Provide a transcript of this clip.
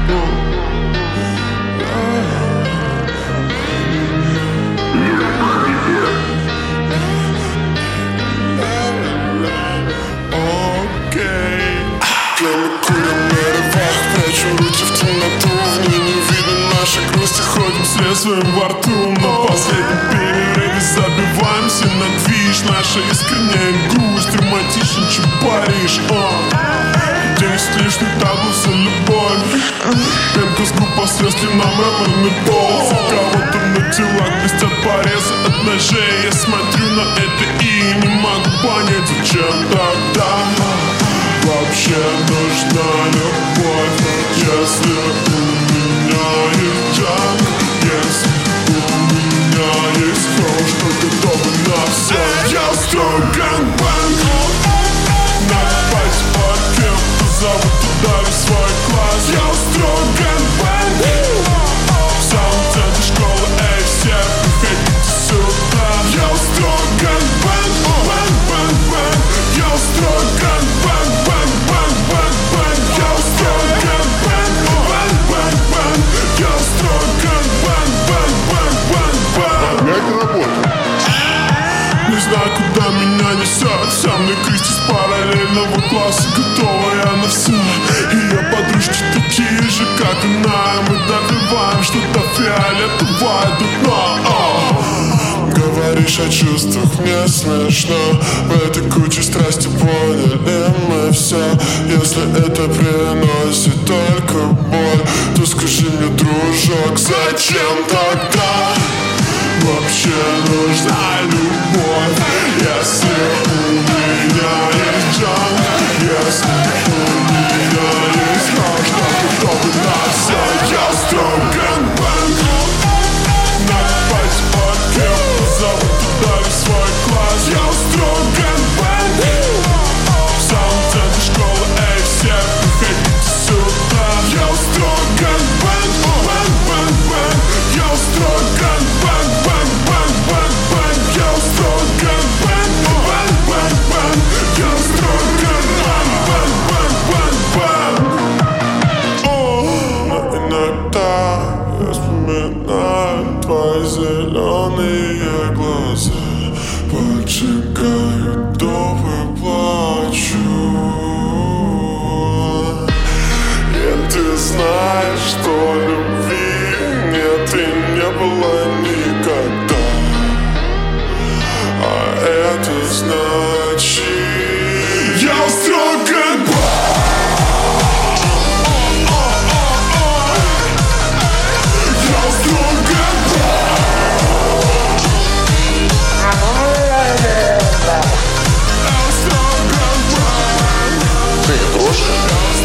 Вслед своим во рту. На последнем перерыве забиваемся на движ. Наша искренняя грусть, романтичен, чем Париж. 10 лишних таблов за любовь. Пенка с губ по слезке на мраморный пол. У кого-то на телах блестят порезы от ножей. Я смотрю на это и не могу понять, зачем тогда вообще нужна любовь, если у меня есть джанк. Если у меня есть кровь, что готова на все. Я устрою гэнг-бэнг. Надо пойти от кем, кто зовут туда весь свой класс. Я устрою гэнг-бэнг. В самом центре школы, эй, все, приходите сюда. Я устрою гэнг-бэнг. Бэнг-бэнг-бэнг. Я устрою гэнг-бэнг. Бэнг-бэнг-бэнг-бэнг. Я устрою гэнг-бэнг. Бэнг-бэнг-бэнг. Я устрою гэнг-бэнг. Опять работа. Не знаю, куда меня несет. Со мной Кристи с параллельного класса, готовая на все. Ее подружки такие же, как она. Мы добиваем что-то фиолетовое до дна. Говоришь о чувствах, мне смешно. В этой куче страсти поняли мы все. Если это приносит только боль, то скажи мне, дружок, зачем тогда вообще нужна любовь? Если у меня есть джанк, если у меня есть кровь, что готовы на все. Я устрою гэнг-бэнг. Надо пойти от кем, кто зовут туда весь свой класс. Я устрою гэнг-бэнг. В самом центре школы, эй, все, приходите сюда. Я устрою гэнг-бэнг. Бэнг-бэнг-бэнг. Я устрою гэнг-бэнг. Бэнг-бэнг-бэнг. Я устрою гэнг-бэнг. Бэнг-бэнг-бэнг. Я устрою гэнг-бэнг. Бэнг-бэнг-бэнг. Но иногда я вспоминаю твои зеленые глаза, поджигают довы, плачу. И ты знаешь, что любви нет и не было никогда. А это значит, я устрою гэнг-бэнг. Я устрою гэнг-бэнг. Ты не дрожишь?